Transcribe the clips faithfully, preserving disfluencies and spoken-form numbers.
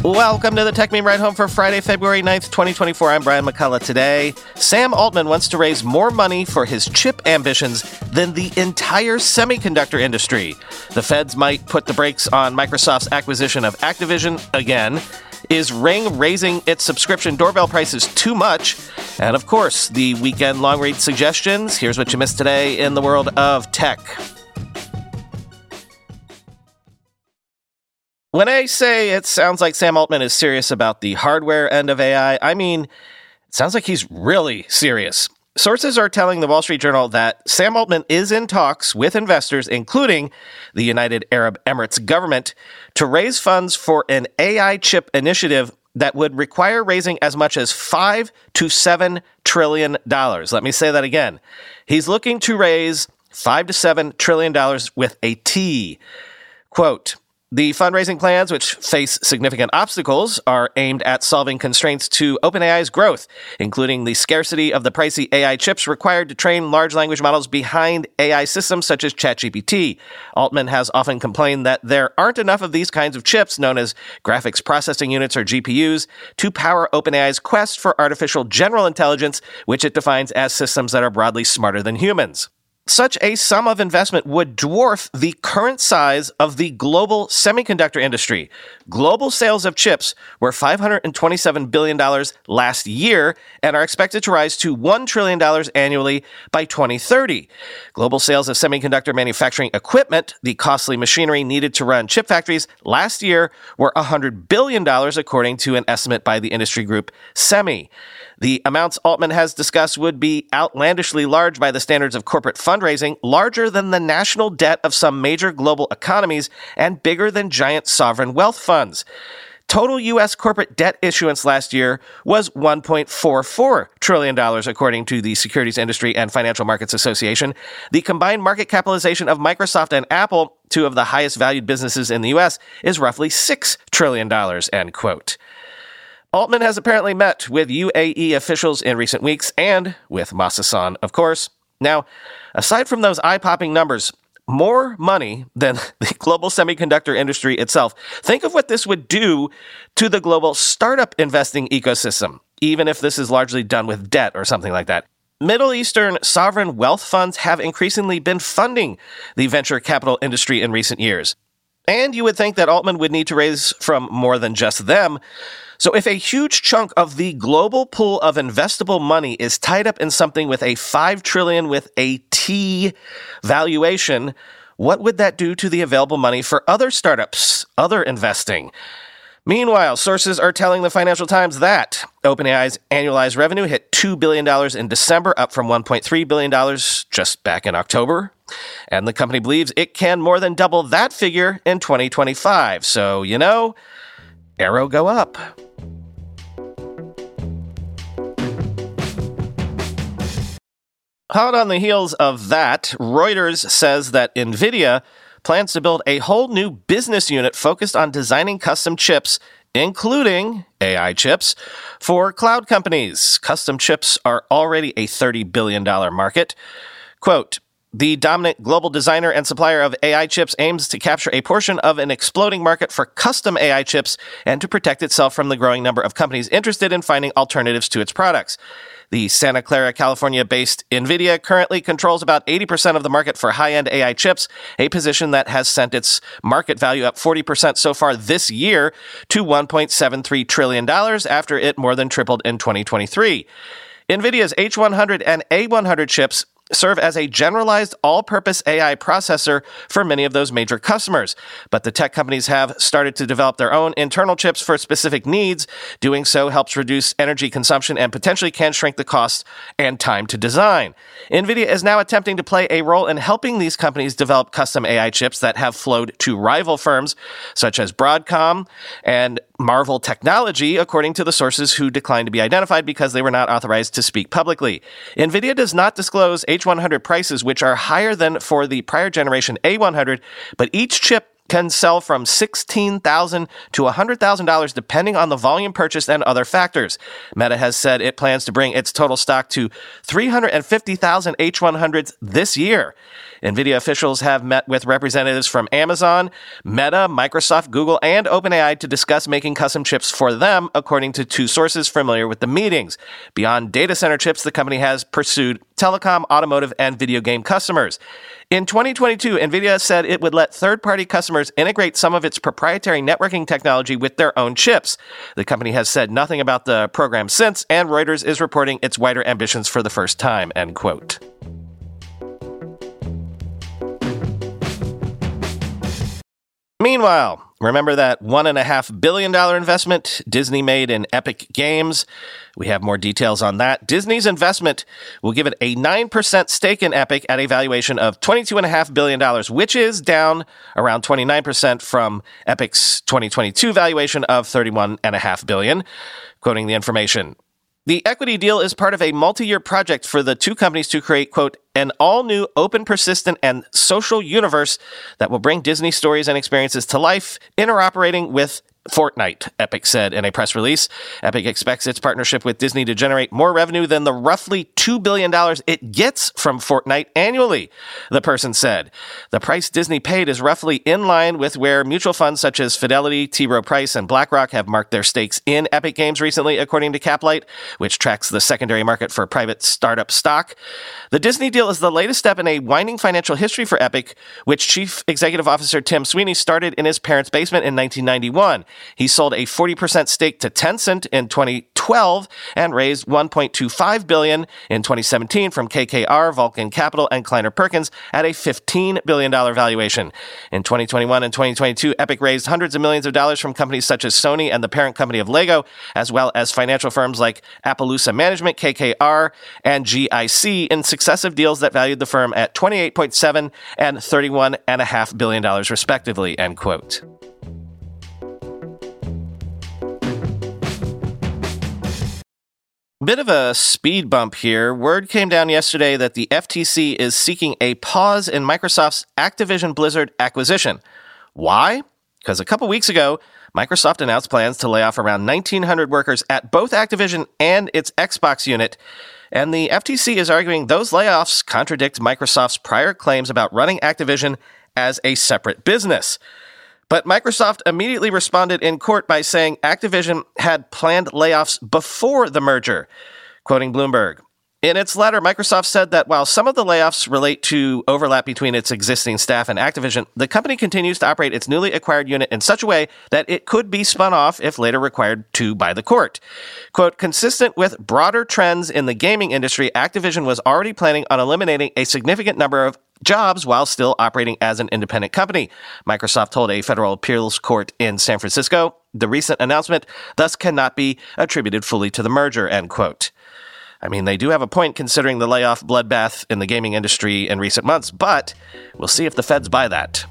Welcome to the Tech Meme Ride Home for Friday, February ninth, twenty twenty-four. I'm Brian McCullough. Today, Sam Altman wants to raise more money for his chip ambitions than the entire semiconductor industry. The feds might put the brakes on Microsoft's acquisition of Activision again. Is Ring raising its subscription doorbell prices too much? And of course, the weekend long-read suggestions. Here's what you missed today in the world of tech. When I say it sounds like Sam Altman is serious about the hardware end of A I, I mean, it sounds like he's really serious. Sources are telling the Wall Street Journal that Sam Altman is in talks with investors, including the United Arab Emirates government, to raise funds for an A I chip initiative that would require raising as much as five to seven trillion dollars. Let me say that again. He's looking to raise five to seven trillion dollars with a T. Quote, the fundraising plans, which face significant obstacles, are aimed at solving constraints to OpenAI's growth, including the scarcity of the pricey A I chips required to train large language models behind A I systems such as ChatGPT. Altman has often complained that there aren't enough of these kinds of chips, known as graphics processing units or G P Us, to power OpenAI's quest for artificial general intelligence, which it defines as systems that are broadly smarter than humans. Such a sum of investment would dwarf the current size of the global semiconductor industry. Global sales of chips were five hundred twenty-seven billion dollars last year and are expected to rise to one trillion dollars annually by twenty thirty. Global sales of semiconductor manufacturing equipment, the costly machinery needed to run chip factories, last year were one hundred billion dollars, according to an estimate by the industry group SEMI. The amounts Altman has discussed would be outlandishly large by the standards of corporate fundraising, larger than the national debt of some major global economies, and bigger than giant sovereign wealth funds. Total U S corporate debt issuance last year was one point four four trillion dollars, according to the Securities Industry and Financial Markets Association. The combined market capitalization of Microsoft and Apple, two of the highest valued businesses in the U S, is roughly six trillion dollars, end quote. Altman has apparently met with U A E officials in recent weeks and with Masasan, of course. Now, aside from those eye-popping numbers, more money than the global semiconductor industry itself. Think of what this would do to the global startup investing ecosystem, even if this is largely done with debt or something like that. Middle Eastern sovereign wealth funds have increasingly been funding the venture capital industry in recent years. And you would think that Altman would need to raise from more than just them. So if a huge chunk of the global pool of investable money is tied up in something with a five trillion dollars with a T valuation, what would that do to the available money for other startups, other investing? Meanwhile, sources are telling the Financial Times that OpenAI's annualized revenue hit two billion dollars in December, up from one point three billion dollars just back in October. And the company believes it can more than double that figure in twenty twenty-five. So, you know, arrow go up. Hot on the heels of that, Reuters says that NVIDIA plans to build a whole new business unit focused on designing custom chips, including A I chips, for cloud companies. Custom chips are already a thirty billion dollars market. Quote, the dominant global designer and supplier of A I chips aims to capture a portion of an exploding market for custom A I chips and to protect itself from the growing number of companies interested in finding alternatives to its products. The Santa Clara, California-based NVIDIA currently controls about eighty percent of the market for high-end A I chips, a position that has sent its market value up forty percent so far this year to one point seven three trillion dollars after it more than tripled in twenty twenty-three. NVIDIA's H one hundred and A one hundred chips serve as a generalized all-purpose A I processor for many of those major customers. But the tech companies have started to develop their own internal chips for specific needs. Doing so helps reduce energy consumption and potentially can shrink the cost and time to design. NVIDIA is now attempting to play a role in helping these companies develop custom A I chips that have flowed to rival firms such as Broadcom and Marvell Technology, according to the sources who declined to be identified because they were not authorized to speak publicly. NVIDIA does not disclose H one hundred prices, which are higher than for the prior generation A one hundred, but each chip can sell from sixteen thousand dollars to one hundred thousand dollars depending on the volume purchased and other factors. Meta has said it plans to bring its total stock to three hundred fifty thousand H one hundreds this year. NVIDIA officials have met with representatives from Amazon, Meta, Microsoft, Google, and OpenAI to discuss making custom chips for them, according to two sources familiar with the meetings. Beyond data center chips, the company has pursued telecom, automotive, and video game customers. In twenty twenty-two, NVIDIA said it would let third-party customers integrate some of its proprietary networking technology with their own chips. The company has said nothing about the program since, and Reuters is reporting its wider ambitions for the first time, end quote. Meanwhile, remember that one point five billion dollars investment Disney made in Epic Games? We have more details on that. Disney's investment will give it a nine percent stake in Epic at a valuation of twenty-two point five billion dollars, which is down around twenty-nine percent from Epic's twenty twenty-two valuation of thirty-one point five billion dollars, quoting the information. The equity deal is part of a multi-year project for the two companies to create, quote, an all-new, open, persistent, and social universe that will bring Disney stories and experiences to life, interoperating with Fortnite, Epic said in a press release. Epic expects its partnership with Disney to generate more revenue than the roughly two billion dollars it gets from Fortnite annually, the person said. The price Disney paid is roughly in line with where mutual funds such as Fidelity, T. Rowe Price, and BlackRock have marked their stakes in Epic Games recently, according to Caplight, which tracks the secondary market for private startup stock. The Disney deal is the latest step in a winding financial history for Epic, which Chief Executive Officer Tim Sweeney started in his parents' basement in nineteen ninety-one. He sold a forty percent stake to Tencent in twenty twelve and raised one point two five billion dollars in twenty seventeen from K K R, Vulcan Capital, and Kleiner Perkins at a fifteen billion dollars valuation. In twenty twenty-one and twenty twenty-two, Epic raised hundreds of millions of dollars from companies such as Sony and the parent company of Lego, as well as financial firms like Appaloosa Management, K K R, and G I C in successive deals that valued the firm at twenty-eight point seven and thirty-one point five billion dollars respectively, end quote. Bit of a speed bump here. Word came down yesterday that the F T C is seeking a pause in Microsoft's Activision Blizzard acquisition. Why? Because a couple weeks ago, Microsoft announced plans to lay off around nineteen hundred workers at both Activision and its Xbox unit, and the F T C is arguing those layoffs contradict Microsoft's prior claims about running Activision as a separate business. But Microsoft immediately responded in court by saying Activision had planned layoffs before the merger, quoting Bloomberg. In its letter, Microsoft said that while some of the layoffs relate to overlap between its existing staff and Activision, the company continues to operate its newly acquired unit in such a way that it could be spun off if later required to by the court. Quote, consistent with broader trends in the gaming industry, Activision was already planning on eliminating a significant number of jobs while still operating as an independent company, Microsoft told a federal appeals court in San Francisco. The recent announcement thus cannot be attributed fully to the merger, end quote. I mean, they do have a point considering the layoff bloodbath in the gaming industry in recent months, but we'll see if the feds buy that.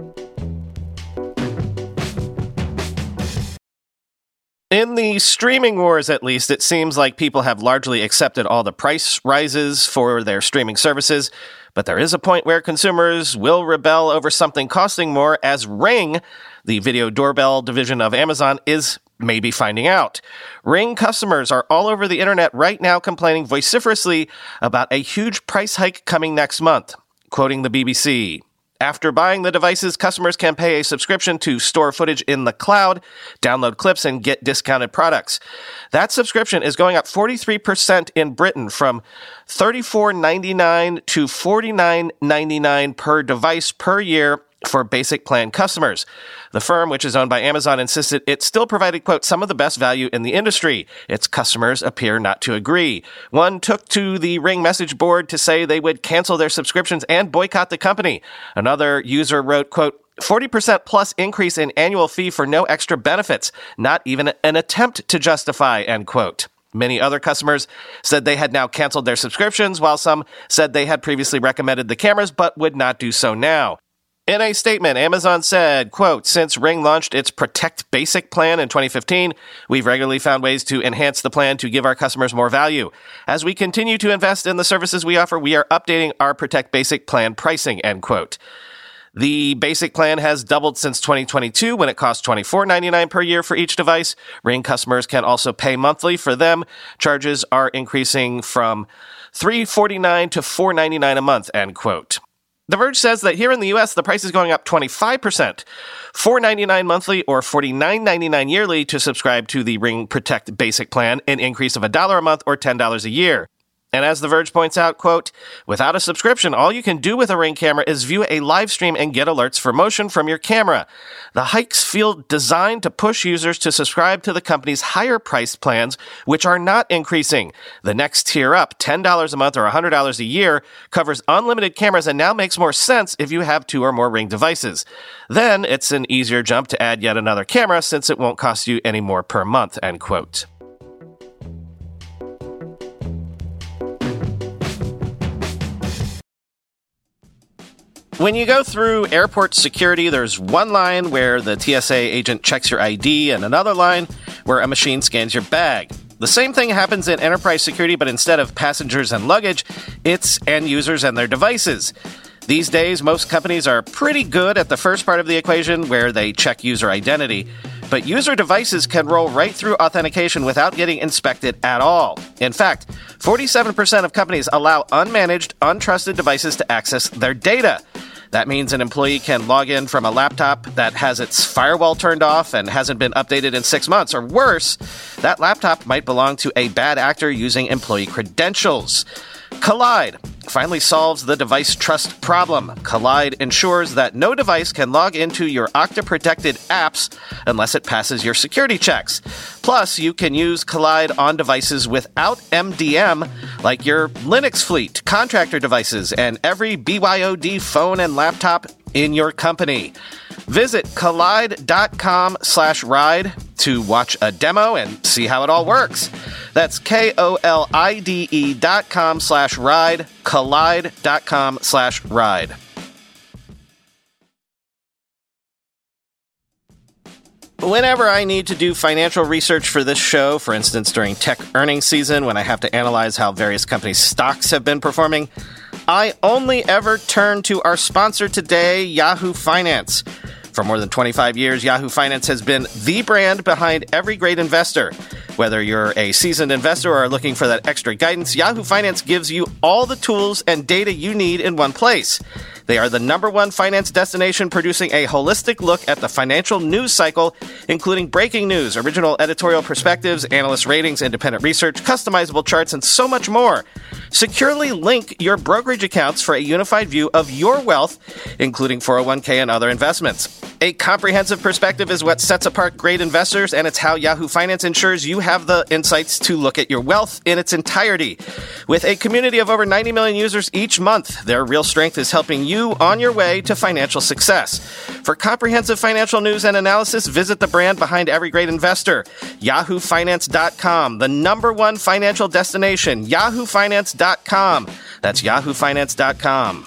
In the streaming wars, at least, it seems like people have largely accepted all the price rises for their streaming services, but there is a point where consumers will rebel over something costing more, as Ring, the video doorbell division of Amazon, is maybe finding out. Ring customers are all over the internet right now complaining vociferously about a huge price hike coming next month, quoting the B B C. After buying the devices, customers can pay a subscription to store footage in the cloud, download clips, and get discounted products. That subscription is going up forty-three percent in Britain, from thirty-four ninety-nine to forty-nine ninety-nine per device per year for basic plan customers. The firm, which is owned by Amazon, insisted it still provided, quote, some of the best value in the industry. Its customers appear not to agree. One took to the Ring message board to say they would cancel their subscriptions and boycott the company. Another user wrote, quote, forty percent plus increase in annual fee for no extra benefits, not even an attempt to justify, end quote. Many other customers said they had now canceled their subscriptions, while some said they had previously recommended the cameras but would not do so now. In a statement, Amazon said, quote, since Ring launched its Protect Basic plan in twenty fifteen, we've regularly found ways to enhance the plan to give our customers more value. As we continue to invest in the services we offer, we are updating our Protect Basic plan pricing, end quote. The basic plan has doubled since twenty twenty-two when it cost twenty-four dollars and ninety-nine cents per year for each device. Ring customers can also pay monthly. For them, charges are increasing from three dollars and forty-nine cents to four dollars and ninety-nine cents a month, end quote. The Verge says that here in the U S, the price is going up twenty-five percent, four dollars and ninety-nine cents monthly or forty-nine dollars and ninety-nine cents yearly to subscribe to the Ring Protect basic plan, an increase of one dollar a month or ten dollars a year. And as The Verge points out, quote, without a subscription, all you can do with a Ring camera is view a live stream and get alerts for motion from your camera. The hikes feel designed to push users to subscribe to the company's higher priced plans, which are not increasing. The next tier up, ten dollars a month or one hundred dollars a year, covers unlimited cameras and now makes more sense if you have two or more Ring devices. Then it's an easier jump to add yet another camera since it won't cost you any more per month, end quote. When you go through airport security, there's one line where the T S A agent checks your I D and another line where a machine scans your bag. The same thing happens in enterprise security, but instead of passengers and luggage, it's end users and their devices. These days, most companies are pretty good at the first part of the equation where they check user identity, but user devices can roll right through authentication without getting inspected at all. In fact, forty-seven percent of companies allow unmanaged, untrusted devices to access their data. That means an employee can log in from a laptop that has its firewall turned off and hasn't been updated in six months, or worse, that laptop might belong to a bad actor using employee credentials. Kolide finally solves the device trust problem. Kolide ensures that no device can log into your Okta-protected apps unless it passes your security checks. Plus, you can use Kolide on devices without M D M, like your Linux fleet, contractor devices, and every B Y O D phone and laptop in your company. Visit kolide.com slash ride to watch a demo and see how it all works. That's K-O-L-I-D-E dot com slash ride, kolide.com slash ride. Whenever I need to do financial research for this show, for instance during tech earnings season when I have to analyze how various companies' stocks have been performing, I only ever turn to our sponsor today, Yahoo Finance. For more than twenty-five years, Yahoo Finance has been the brand behind every great investor. Whether you're a seasoned investor or are looking for that extra guidance, Yahoo Finance gives you all the tools and data you need in one place. They are the number one finance destination producing a holistic look at the financial news cycle, including breaking news, original editorial perspectives, analyst ratings, independent research, customizable charts, and so much more. Securely link your brokerage accounts for a unified view of your wealth, including four oh one k and other investments. A comprehensive perspective is what sets apart great investors, and it's how Yahoo Finance ensures you have the insights to look at your wealth in its entirety. With a community of over ninety million users each month, their real strength is helping you on your way to financial success. For comprehensive financial news and analysis, visit the brand behind every great investor, yahoo finance dot com, the number one financial destination, yahoo finance dot com. That's yahoo finance dot com.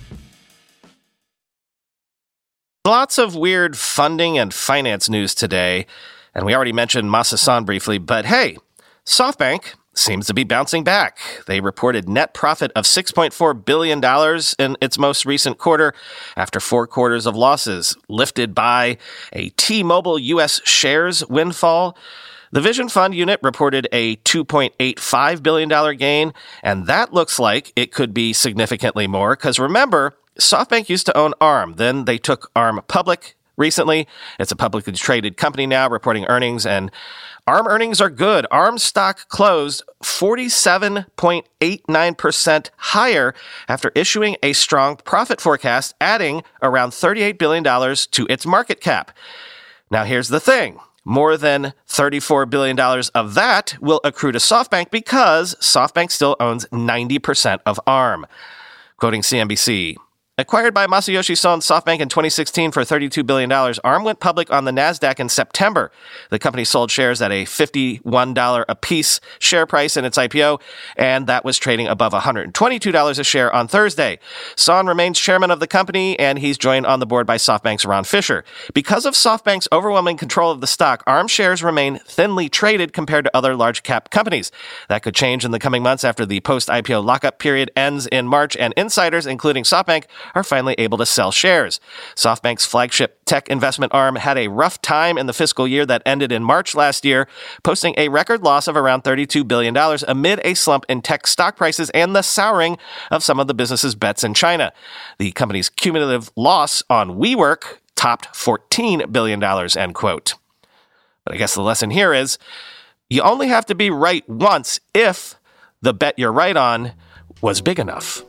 Lots of weird funding and finance news today, and we already mentioned Masa Son briefly, but hey, SoftBank seems to be bouncing back. They reported net profit of six point four billion dollars in its most recent quarter after four quarters of losses, lifted by a T-Mobile U S shares windfall. The Vision Fund unit reported a two point eight five billion dollars gain, and that looks like it could be significantly more, because remember, SoftBank used to own Arm. Then they took Arm public recently. It's a publicly traded company now, reporting earnings, and Arm earnings are good. Arm stock closed forty-seven point eight nine percent higher after issuing a strong profit forecast, adding around thirty-eight billion dollars to its market cap. Now, here's the thing. More than thirty-four billion dollars of that will accrue to SoftBank because SoftBank still owns ninety percent of Arm. Quoting C N B C, acquired by Masayoshi Son's SoftBank in twenty sixteen for thirty-two billion dollars, Arm went public on the NASDAQ in September. The company sold shares at a fifty-one dollars a piece share price in its I P O, and that was trading above one hundred twenty-two dollars a share on Thursday. Son remains chairman of the company, and he's joined on the board by SoftBank's Ron Fisher. Because of SoftBank's overwhelming control of the stock, Arm shares remain thinly traded compared to other large-cap companies. That could change in the coming months after the post-I P O lockup period ends in March, and insiders, including SoftBank, are finally able to sell shares. SoftBank's flagship tech investment arm had a rough time in the fiscal year that ended in March last year, posting a record loss of around thirty-two billion dollars amid a slump in tech stock prices and the souring of some of the business's bets in China. The company's cumulative loss on WeWork topped fourteen billion dollars, end quote. But I guess the lesson here is you only have to be right once if the bet you're right on was big enough.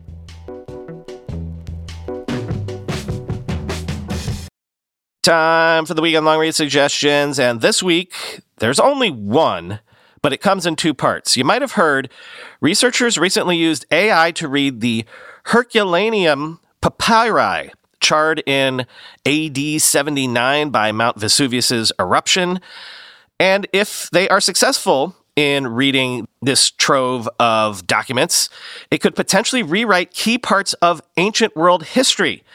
Time for the weekend long read suggestions, and this week there's only one, but it comes in two parts. You might have heard researchers recently used A I to read the Herculaneum papyri, charred in A D seventy-nine by Mount Vesuvius's eruption. And if they are successful in reading this trove of documents, it could potentially rewrite key parts of ancient world history.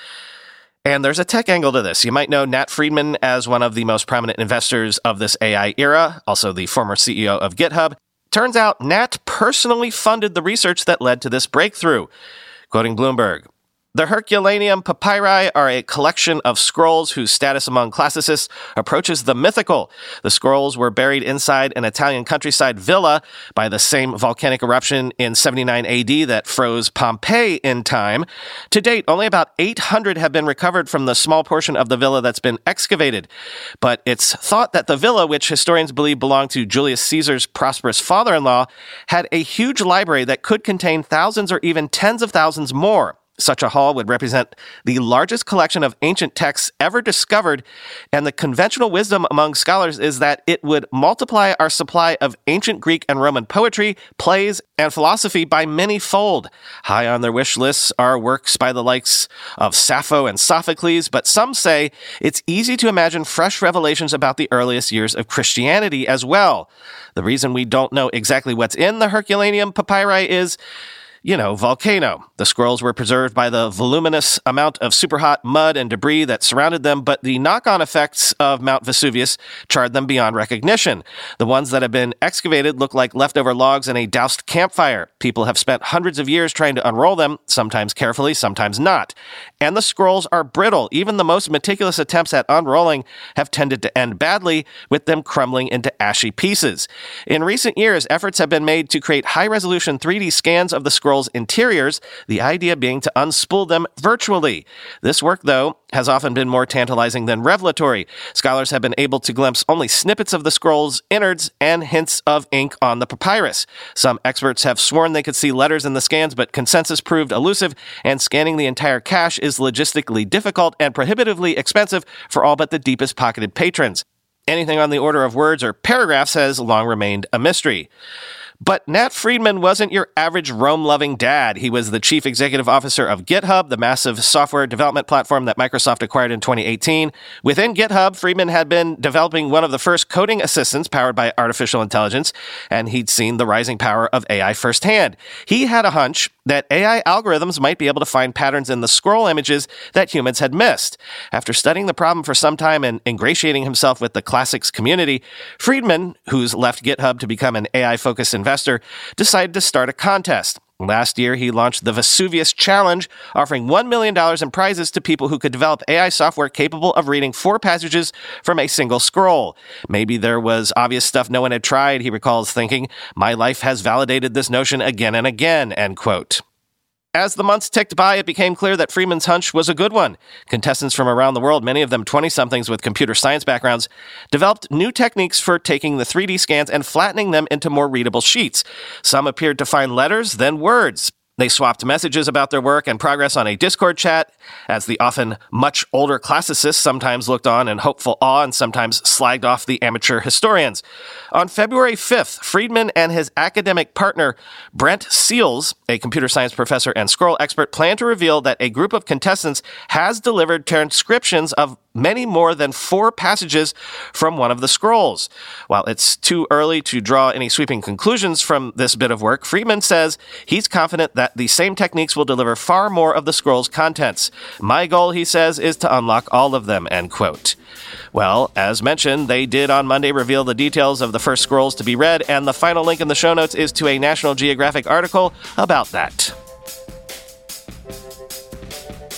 And there's a tech angle to this. You might know Nat Friedman as one of the most prominent investors of this A I era, also the former C E O of GitHub. Turns out Nat personally funded the research that led to this breakthrough. Quoting Bloomberg, "The Herculaneum papyri are a collection of scrolls whose status among classicists approaches the mythical. The scrolls were buried inside an Italian countryside villa by the same volcanic eruption in seventy-nine A D that froze Pompeii in time. To date, only about eight hundred have been recovered from the small portion of the villa that's been excavated. But it's thought that the villa, which historians believe belonged to Julius Caesar's prosperous father-in-law, had a huge library that could contain thousands or even tens of thousands more. Such a haul would represent the largest collection of ancient texts ever discovered, and the conventional wisdom among scholars is that it would multiply our supply of ancient Greek and Roman poetry, plays, and philosophy by many-fold. High on their wish lists are works by the likes of Sappho and Sophocles, but some say it's easy to imagine fresh revelations about the earliest years of Christianity as well. The reason we don't know exactly what's in the Herculaneum papyri is, you know, volcano. The scrolls were preserved by the voluminous amount of superhot mud and debris that surrounded them, but the knock-on effects of Mount Vesuvius charred them beyond recognition. The ones that have been excavated look like leftover logs in a doused campfire. People have spent hundreds of years trying to unroll them, sometimes carefully, sometimes not. And the scrolls are brittle. Even the most meticulous attempts at unrolling have tended to end badly, with them crumbling into ashy pieces. In recent years, efforts have been made to create high-resolution three D scans of the scrolls interiors, the idea being to unspool them virtually. This work, though, has often been more tantalizing than revelatory. Scholars have been able to glimpse only snippets of the scroll's innards and hints of ink on the papyrus. Some experts have sworn they could see letters in the scans, but consensus proved elusive, and scanning the entire cache is logistically difficult and prohibitively expensive for all but the deepest-pocketed patrons. Anything on the order of words or paragraphs has long remained a mystery. But Nat Friedman wasn't your average Rome-loving dad. He was the chief executive officer of GitHub, the massive software development platform that Microsoft acquired in twenty eighteen. Within GitHub, Friedman had been developing one of the first coding assistants powered by artificial intelligence, and he'd seen the rising power of A I firsthand. He had a hunch that A I algorithms might be able to find patterns in the scroll images that humans had missed. After studying the problem for some time and ingratiating himself with the classics community, Friedman, who's left GitHub to become an A I-focused investor, decided to start a contest. Last year, he launched the Vesuvius Challenge, offering one million dollars in prizes to people who could develop A I software capable of reading four passages from a single scroll. Maybe there was obvious stuff no one had tried, he recalls thinking. My life has validated this notion again and again, end quote. As the months ticked by, it became clear that Friedman's hunch was a good one. Contestants from around the world, many of them twenty-somethings with computer science backgrounds, developed new techniques for taking the three D scans and flattening them into more readable sheets. Some appeared to find letters, then words. They swapped messages about their work and progress on a Discord chat, as the often much older classicists sometimes looked on in hopeful awe and sometimes slagged off the amateur historians. On February fifth, Friedman and his academic partner, Brent Seals, a computer science professor and scroll expert, plan to reveal that a group of contestants has delivered transcriptions of many more than four passages from one of the scrolls. While it's too early to draw any sweeping conclusions from this bit of work, Friedman says he's confident that the same techniques will deliver far more of the scroll's contents. My goal, he says, is to unlock all of them, end quote. Well, as mentioned, they did on Monday reveal the details of the first scrolls to be read, and the final link in the show notes is to a National Geographic article about that.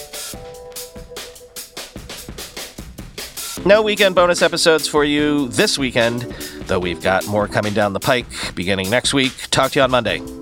No weekend bonus episodes for you this weekend, though we've got more coming down the pike beginning next week. Talk to you on Monday.